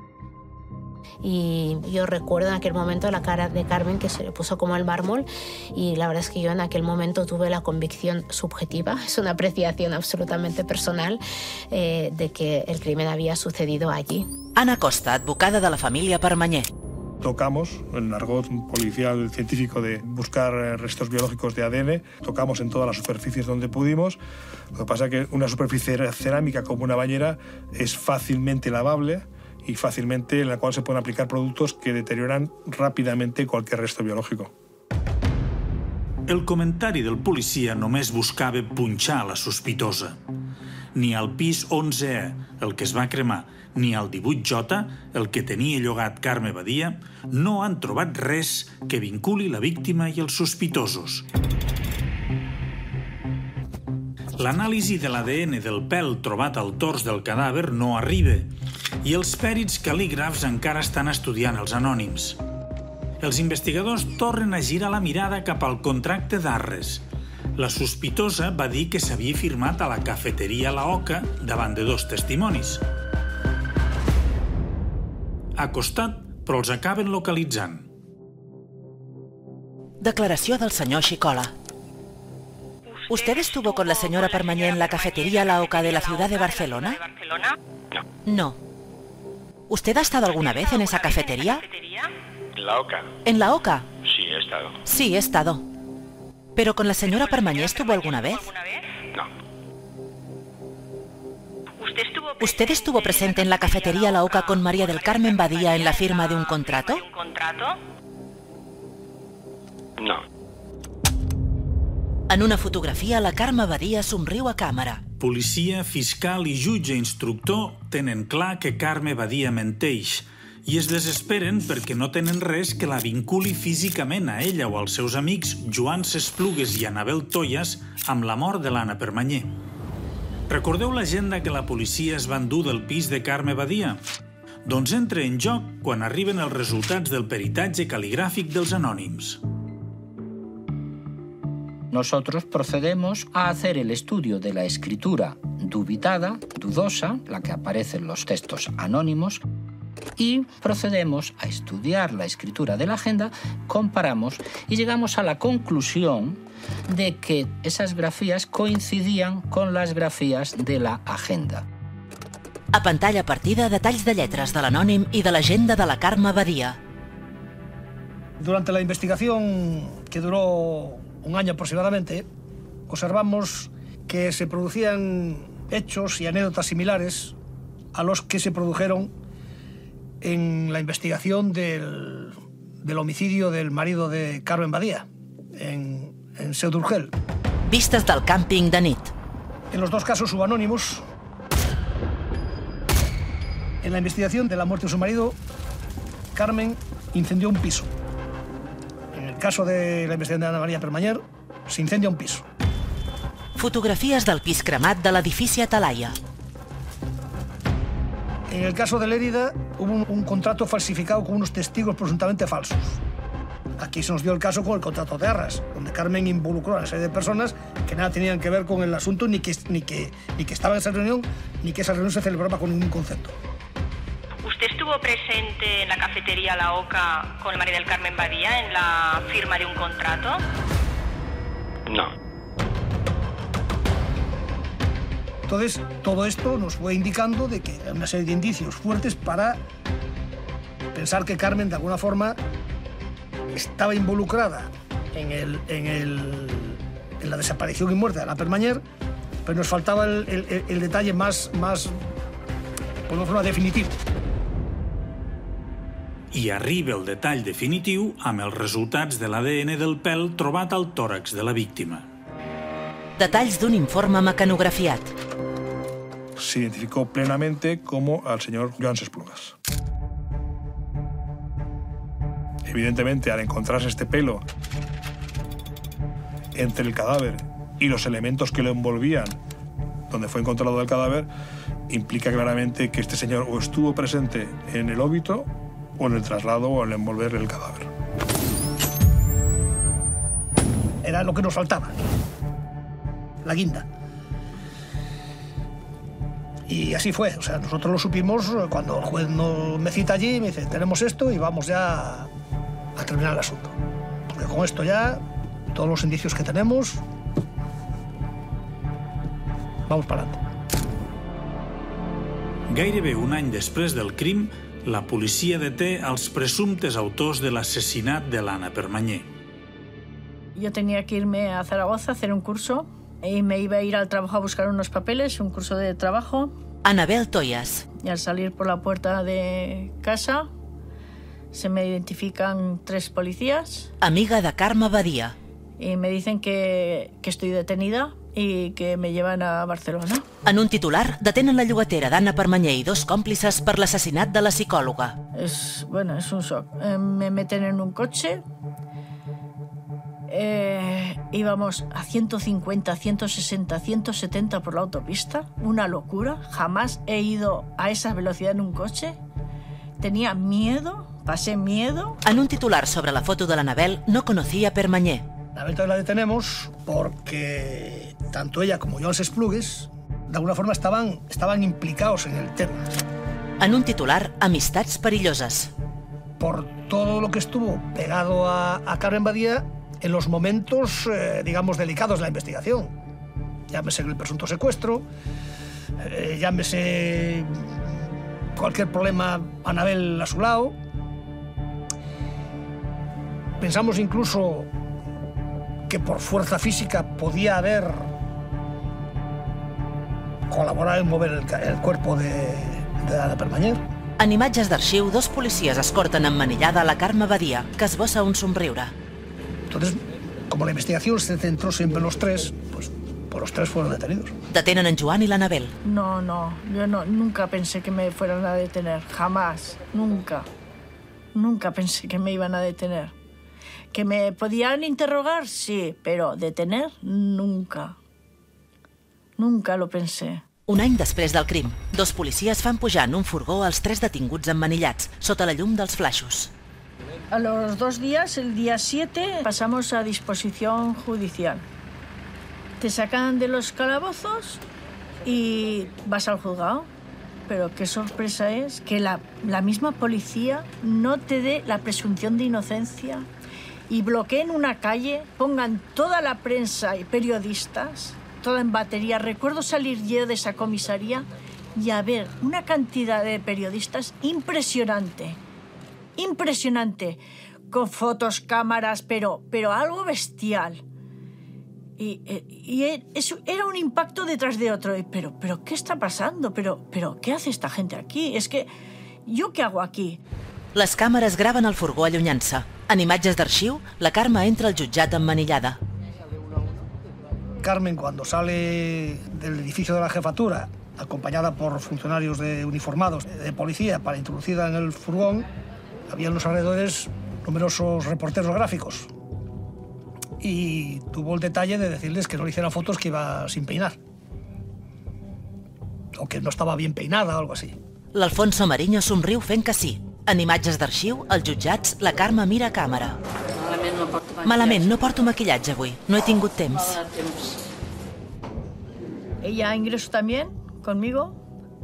Y yo recuerdo en aquel momento la cara de Carmen, que se le puso como el mármol, y la verdad es que yo en aquel momento tuve la convicción subjetiva, es una apreciación absolutamente personal, de que el crimen había sucedido allí. Ana Costa, advocada de la familia Permanyer. Tocamos, en el argot policial científico de buscar restos biológicos de ADN, tocamos en todas las superficies donde pudimos. Lo que pasa es que una superficie cerámica como una bañera es fácilmente lavable y fácilmente en la cual se pueden aplicar productos que deterioran rápidamente cualquier resto biológico. El comentari del policia només buscava punxar la sospitosa. Ni al pis 11è, el que es va cremar, ni al 18J, el que tenia llogat Carme Badia, no han trobat res que vinculi la víctima i els sospitosos. L'anàlisi de l'ADN del pèl trobat al tors del cadàver no arriba i els pèrits cal·lígrafs encara estan estudiant els anònims. Els investigadors tornen a girar la mirada cap al contracte d'Arres. La sospitosa va dir que s'havia firmat a la cafeteria La Oca davant de 2 testimonis. Acostat, però els acaben localitzant. Declaració del senyor Xicola. ¿Usted estuvo con la señora Permanyer en la cafetería La Oca de la ciudad de Barcelona? No. ¿Usted ha estado alguna vez en esa cafetería? ¿La Oca? ¿En La Oca? Sí, he estado. Sí, he estado. ¿Pero con la señora Permanyer estuvo alguna vez? No. ¿Usted estuvo presente en la cafetería La Oca con María del Carmen Badía en la firma de un contrato? No. En una fotografia, la Carme Badia somriu a càmera. Policia, fiscal i jutge instructor tenen clar que Carme Badia menteix i es desesperen perquè no tenen res que la vinculi físicament a ella o als seus amics Joan Sesplugues i Anabel Toyas amb la mort de l'Anna Permanyer. Recordeu l'agenda que la policia es va endur del pis de Carme Badia? Doncs entra en joc quan arriben els resultats del peritatge cal·ligràfic dels anònims. Nosotros procedemos a hacer el estudio de la escritura dubitada, dudosa, la que aparece en los textos anónimos, y procedemos a estudiar la escritura de la agenda, comparamos y llegamos a la conclusión de que esas grafías coincidían con las grafías de la agenda. A pantalla partida, detalls de lletres de l'anònim i de l'agenda de la Carme Badia. Durante la investigación, que duró un año aproximadamente, observamos que se producían hechos y anécdotas similares a los que se produjeron en la investigación del homicidio del marido de Carmen Badia, en Seu d'Urgell. Vistes del càmping de nit. En los dos casos subanónimos, en la investigación de la muerte de su marido, Carmen incendió un piso. En el caso de la investigación de Ana María Permanyer, se incendia un piso. Fotografies del pis cremat de l'edifici Atalaya. En el caso de Lérida, hubo un contrato falsificado con unos testigos presuntamente falsos. Aquí se nos dio el caso con el contrato de Arras, donde Carmen involucró a una serie de personas que nada tenían que ver con el asunto, ni que estaban en esa reunión, ni que esa reunión se celebraba con ningún concepto. ¿Usted estuvo presente en la cafetería La Oca con María del Carmen Badía en la firma de un contrato? No. Entonces, todo esto nos fue indicando de que hay una serie de indicios fuertes para pensar que Carmen, de alguna forma, estaba involucrada en la desaparición y muerte de la Permanyer, pero nos faltaba el detalle más, por una forma, definitivo. I arriba el detall definitiu amb els resultats de l'ADN del pèl trobat al tòrax de la víctima. Detalls d'un informe mecanografiat. Se identificó plenamente como al señor Joan Sesplugues. Evidentemente, al encontrarse este pelo entre el cadáver y los elementos que lo envolvían, donde fue encontrado el cadáver, implica claramente que este señor o estuvo presente en el óbito o en el traslado o en el envolver el cadáver. Era lo que nos faltaba, la guinda. Y así fue, o sea, nosotros lo supimos cuando el juez me cita allí y me dice, tenemos esto y vamos ya a terminar el asunto. Porque con esto ya, todos los indicios que tenemos, vamos para adelante. Gairebé un any després del crim, la policia deté els presumptes autors de l'assassinat de l'Anna Permanyer. Yo tenía que irme a Zaragoza a hacer un curso y me iba a ir al trabajo a buscar unos papeles, un curso de trabajo. Anabel Toyas. Y al salir por la puerta de casa se me identifican 3 policías. Amiga de Carme Badia. Y me dicen que estoy detenida y que me llevan a Barcelona. En un titular, detenen la llogatera d'Anna Permanyer i 2 còmplices per l'assassinat de la psicòloga. Es un shock. Me meten en un coche. Íbamos a 150, 160, 170 por la autopista. Una locura. Jamás he ido a esa velocidad en un coche. Tenía miedo, pasé miedo. En un titular sobre la foto de l'Anabel, no conocía a Permanyer. La venta la detenemos porque tanto ella como Joan Sesplugues de alguna forma estaban implicados en el tema. En un titular, amistats perilloses. Por todo lo que estuvo pegado a Carmen Badia en los momentos, digamos, delicados de la investigación. Llámese el presunto secuestro, llámese cualquier problema Anabel a su lado. Pensamos incluso que por fuerza física podía haber colaborar en mover el cuerpo de Ana Permanyer. En imatges d'arxiu, 2 policies escorten emmanillada a la Carme Badia, que esbossa un somriure. Entonces, como la investigación se centró siempre en los 3, pues los 3 fueron detenidos. Detenen en Joan y l'Anabel. No, yo nunca pensé que me fueran a detener, jamás, nunca. Nunca pensé que me iban a detener. ¿Que me podían interrogar? Sí, pero detener, nunca. Nunca lo pensé. Un any després del crim, 2 policies fan pujar en un furgó els 3 detinguts emmanillats, sota la llum dels flaixos. A los 2 días, el día 7, pasamos a disposición judicial. Te sacan de los calabozos y vas al juzgado. Pero qué sorpresa es que la misma policía no te dé la presunción de inocencia y bloqueen una calle, pongan toda la prensa y periodistas, toda en batería. Recuerdo salir yo de esa comisaría y a ver una cantidad de periodistas impresionante, con fotos, cámaras, pero algo bestial. Y eso era un impacto detrás de otro. ¿Pero qué está pasando? ¿Pero qué hace esta gente aquí? Es que, ¿yo qué hago aquí? Les càmeres graven el furgó allunyant-se. En imatges d'arxiu, la Carme entra al jutjat emmanillada. Carmen, cuando sale del edificio de la jefatura, acompañada por funcionarios uniformados de policía para introducirla en el furgón, había en los alrededores numerosos reporteros gráficos. Y tuvo el detalle de decirles que no le hicieran fotos, que iba sin peinar. O que no estava bien peinada o algo así. L'Alfonso Mariño somriu fent que sí. En imatges d'arxiu, als jutjats, la Carme mira a càmera. Malament, no porto maquillatge avui. No he tingut temps. Ella ingresó también conmigo.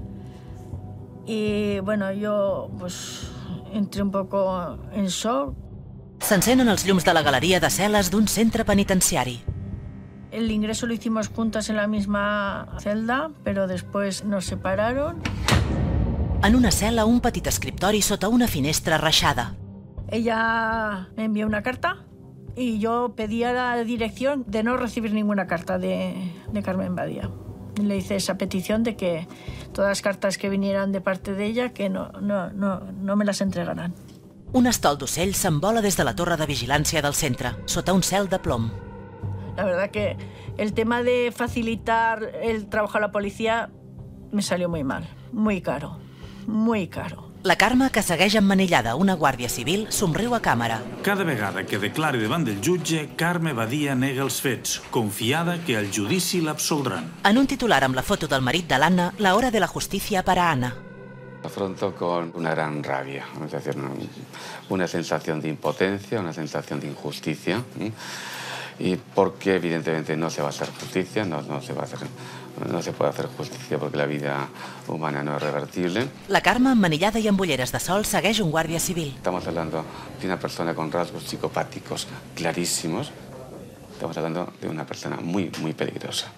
Y bueno, yo pues entré un poco en shock. S'encenen els llums de la galeria de cel·les d'un centre penitenciari. El ingreso lo hicimos juntas en la misma celda, pero después nos separaron. En una cel·la, un petit escriptori sota una finestra reixada. Ella me envió una carta y yo pedí a la dirección de no recibir ninguna carta de Carmen Badia. Le hice esa petición de que todas las cartas que vinieran de parte de ella, que no me las entregaran. Un estol d'ocell s'envola des de la torre de vigilància del centre, sota un cel de plom. La verdad que el tema de facilitar el trabajo a la policía me salió muy mal, muy caro, muy caro. La Carme, que segueix emmanillada a una guàrdia civil, somriu a càmera. Cada vegada que declari davant del jutge, Carme Badia nega els fets, confiada que al judici l'absoldran. En un titular amb la foto del marit de l'Anna, la hora de la justícia para Ana. Afronto con una gran rabia, es decir, una sensación de impotencia, una sensación de injusticia, y porque evidentemente no se va a hacer justicia, no se puede hacer justicia porque la vida humana no es revertible. La Carme, emmanillada y amb ulleres de sol, segueix un guàrdia civil. Estamos hablando de una persona con rasgos psicopáticos clarísimos. Estamos hablando de una persona muy, muy peligrosa.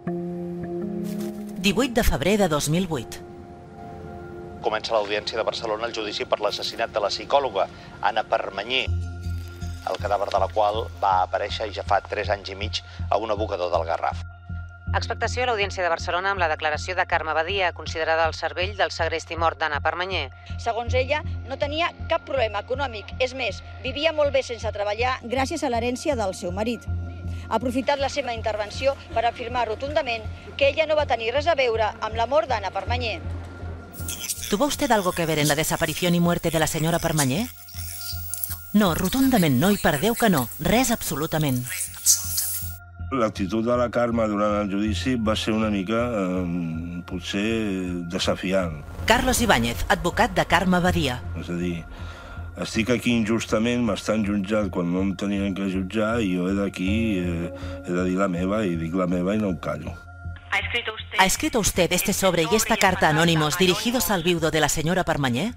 18 de febrer de 2008. Comença l'Audiència de Barcelona el judici per l'assassinat de la psicòloga Ana Permanyer, el cadàver de la qual va aparèixer ja fa 3 anys i mig a un abocador del Garraf. Expectació a l'Audiència de Barcelona amb la declaració de Carme Badia, considerada el cervell del segrest i mort d'Anna Permanyer. Segons ella, no tenia cap problema econòmic. És més, vivia molt bé sense treballar gràcies a l'herència del seu marit. Ha aprofitat la seva intervenció per afirmar rotundament que ella no va tenir res a veure amb la mort d'Anna Permanyer. ¿Tuvo usted algo que ver en la desaparición y muerte de la señora Permanyer? No, rotundament no, i per Déu que no. Res absolutament. L'actitud de la Carme durant el judici va ser una mica, potser, desafiant. Carlos Ibáñez, advocat de Carme Badia. És a dir, estic aquí injustament, m'estan jutjat quan no em tenien que jutjar i jo he de dir la meva i dic la meva i no em callo. ¿Ha escrito usted este sobre y esta carta anónimos dirigidos al viudo de la señora Permanyer?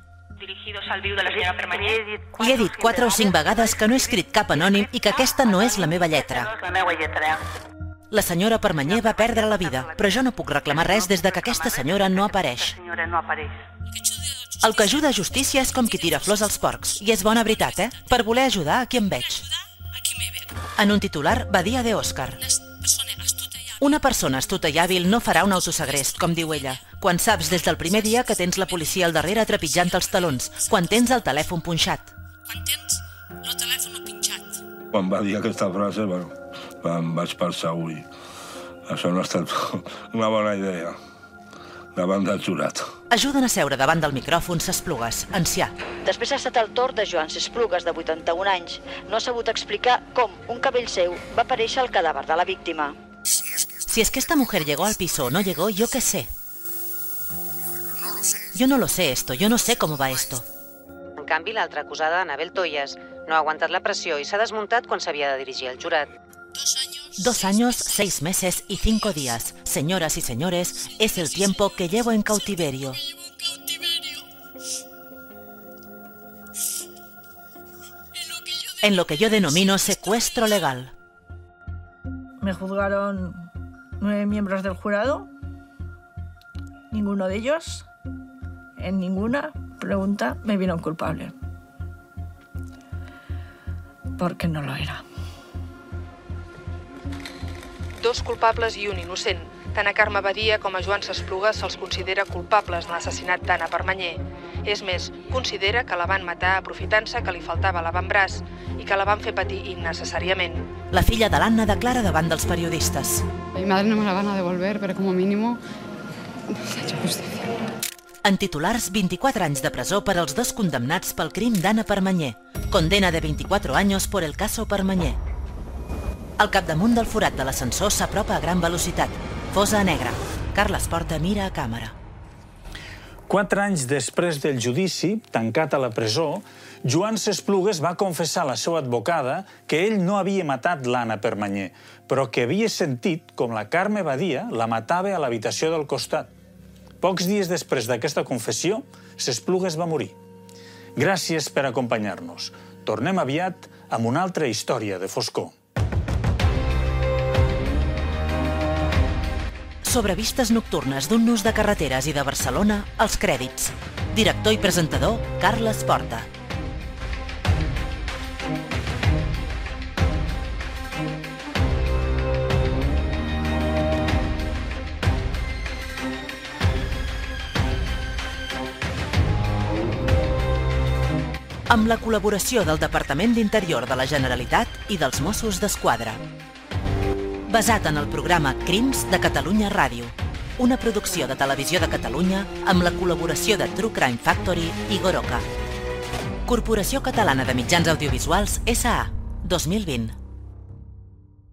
I he dit 4 o 5 vegades que no he escrit cap anònim i que aquesta no és la meva lletra. La senyora Permanyer va perdre la vida, però jo no puc reclamar res des de que aquesta senyora no apareix. El que ajuda a justícia és com qui tira flors als porcs, i és bona veritat, per voler ajudar a qui em veig. En un titular, Badia de Òscar. Una persona astuta i hàbil no farà un autosegrest, com diu ella, quan saps des del primer dia que tens la policia al darrere trepitjant els talons, quan tens el telèfon punxat. Quan va dir aquesta frase, em vaig pensar, ui, això no ha estat una bona idea, davant del jurat. Ajuden a seure davant del micròfon S'Esplugues, ancià. Després ha estat el torn de Joan S'Esplugues, de 81 anys. No ha sabut explicar com un cabell seu va aparèixer al cadàver de la víctima. Si es que esta mujer llegó al piso o no llegó, yo qué sé. Yo no lo sé esto, yo no sé cómo va esto. En canvi, l'altra acusada, Anabel Toyes, no ha aguantat la pressió i s'ha desmuntat quan s'havia de dirigir al jurat. 2 años, 6 meses y 5 días. Señoras y señores, es el tiempo que llevo en cautiverio. En lo que yo denomino secuestro legal. Me juzgaron 9 miembros del jurado. Ninguno de ellos, en ninguna pregunta, me vieron culpable. Porque no lo era. 2 culpables i un innocent. Tant a Carme Badia com a Joan S'Esplugues se'ls considera culpables de l'assassinat d'Anna Permanyer. És més, considera que la van matar aprofitant-se que li faltava l'avantbraç i que la van fer patir innecessàriament. La filla de l'Anna declara davant dels periodistes. Mi madre no me la van a devolver, pero como mínimo se ha hecho justicia. En titulars, 24 anys de presó per als 2 condemnats pel crim d'Anna Permanyer. Condena de 24 años por el caso Permanyer. Al capdamunt del forat de l'ascensor s'apropa a gran velocitat. Fosa a negre. Carles Porta mira a càmera. 4 anys després del judici, tancat a la presó, Joan S'Esplugues va confessar a la seva advocada que ell no havia matat l'Anna Permanyer, però que havia sentit com la Carme Badia la matava a l'habitació del costat. Pocs dies després d'aquesta confessió, S'Esplugues va morir. Gràcies per acompanyar-nos. Tornem aviat amb una altra història de foscor. Sobre vistes nocturnes d'un nus de carreteres i de Barcelona, els crèdits. Director i presentador, Carles Porta. Amb la col·laboració del Departament d'Interior de la Generalitat i dels Mossos d'Esquadra. Basat en el programa Crims de Catalunya Ràdio, una producció de Televisió de Catalunya amb la col·laboració de True Crime Factory i Goroka. Corporació Catalana de Mitjans Audiovisuals S.A. 2020.